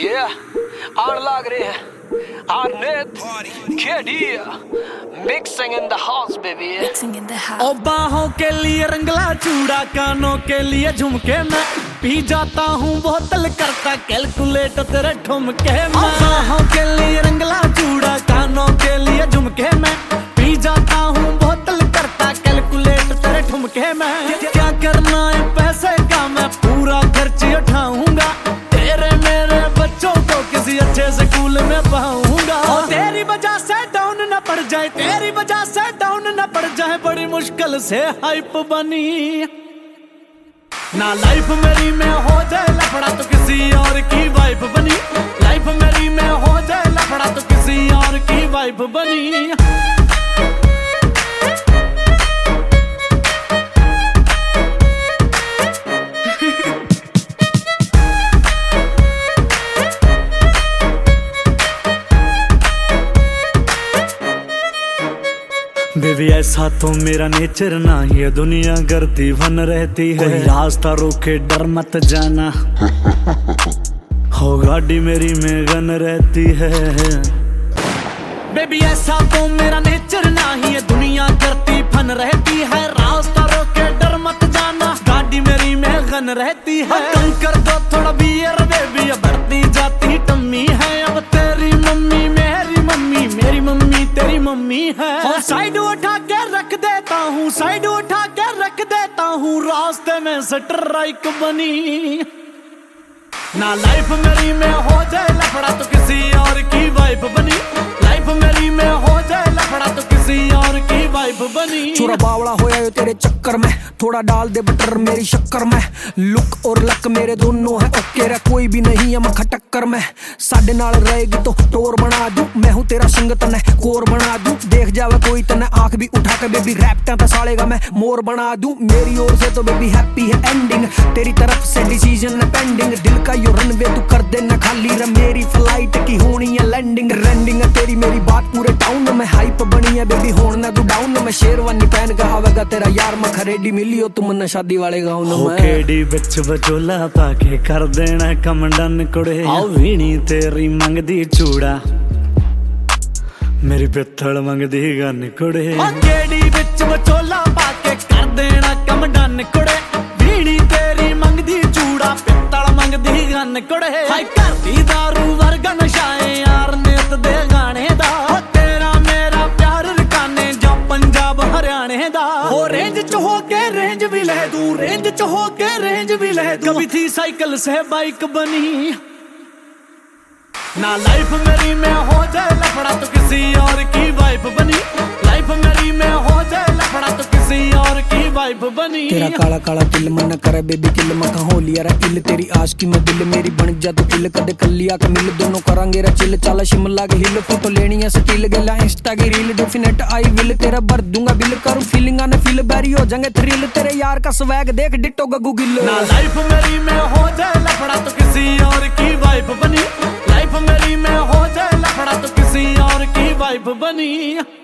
Yeah, आग लाग रही है Arnett, KD, mixing in the house, baby. Mixing in the house. ओ बाहों के लिए रंगला चूड़ा, कानों के लिए झुमके, मैं पी जाता हूँ बोतल करता कैलकुलेट तेरे ठुमके। मैं बाहों के लिए रंगला चूड़ा, कानों के लिए झुमके, मैं पी जाता हूँ बोतल करता कैलकुलेट तेरे ठुमके। मैं क्या करना है पैसे का, मैं पूरा खर्च उठाऊंगा, तेरे मेरे बच्चों को किसी अच्छे स्कूल में पढ़ाऊंगा। और तेरी वजह से डाउन न पड़ जाए, तेरी वजह से डाउन न पड़ जाए, बड़ी मुश्किल से हाइप बनी ना। लाइफ मेरी में हो जाए लफड़ा तो किसी और की वाइफ बनी, लाइफ मेरी में हो जाए लफड़ा तो किसी और की वाइफ बनी। बेबी ऐसा तो मेरा नेचर ना, ये दुनिया करती फन रहती है, कोई रास्ता रोके डर मत जाना, हो गाड़ी मेरी में गन रहती है। बेबी ऐसा तो मेरा नेचर ना, ये दुनिया करती फन रहती है, रास्ता रोके डर मत जाना, गाड़ी मेरी में गन रहती है। कम कर दो थोड़ा बियर बेबी, अब बढ़ती जाती टम्मी है, अब तेरी मम्मी मेरी मम्मी, मेरी मम्मी तेरी मम्मी है। और साइड उठा के रख देता हूँ, साइड उठा के रख देता हूँ, रास्ते में स्ट्राइक बनी ना। लाइफ मेरी में हो जाए लफड़ा तो किसी और की वाइफ बनी, लाइफ मेरी में हो जाए लफड़ा तो किसी और की वाइफ बनी। छोरा बावड़ा होया यो तेरे चक्कर में, थोड़ा डाल दे बटर मेरी शक्कर में, लुक और लक मेरे दोनों है ओके रे, कोई भी नहीं है मखा टक्कर में। साडे नाल रहेगी तो टोर बना दूं, मैं हूँ तेरा संग तने कोर बना दूं, देख जावे कोई तने आंख भी उठा के बेबी रैप्टा पे साड़ेगा मैं मोर बना दूं। मेरी ओर से तो बेबी हैप्पी है एंडिंग, तेरी तरफ से डिसीजन है पेंडिंग, दिल का यो रनवे तू कर देना खाली रे, मेरी फ्लाइट की होनी है लैंडिंग, रेंडिंग है तेरी मेरी बात पूरे टाउन में, हाइप बनी है बेबी होना तू डाउन में, शेरवानी पहन के आवेगा तेरा यार मखा रेडी मिलियो तुम न शादी वाले गाँव में। केडी बिच बचोला पाके कर देना कम डन कुड़े, आओ वीणी तेरी मंगदी चूड़ा, मेरी पित्तल मंगदी गन कुड़े। केडी बिच बचोला पाके कर देना कम डन कुड़े, वीणी तेरी मंगदी चूड़ा, पित्तल मंगदी गन कुड़े। हाय करदी दारू वर्गा नशाए यार नेत दे गाने दा, तेरा मेरा प्यार रकाने जो पंजाब हरियाणे दा। हो रेंज च हो के रेंज भी ले दूं, रेंज च हो के रेंज भी ले दूं, कभी थी साइकिल से बाइक बनी ना। लाइफ मेरी में हो जाए लफड़ा तो किसी और की वाइफ बनी, लाइफ मेरी में हो जाए लफड़ा तो किसी और की वाइफ बनी। तेरा काला काला दिल मन करे बेबी किल मखा हो लिया रे इल, तेरी आश की मैं दिल मेरी बन जा तू किल, कदे कलिया का मिल दोनों करांगे रे चिल, चला शिमला के हिल, फोटो लेनी है स्टिल गेला इंस्टा की रील, डेफिनेट आई विल तेरा भर दूंगा बिल, करूं फीलिंग आने फील बैरी हो जाएंगे थ्रिल, तेरे यार का स्वैग देख डिट्टो गगू गिल ना। लाइफ मेरी में हो जाए लफड़ा तो किसी और की वाइफ बनी, लाइफ मेरी में हो जाए लफड़ा तो किसी और की वाइफ बनी।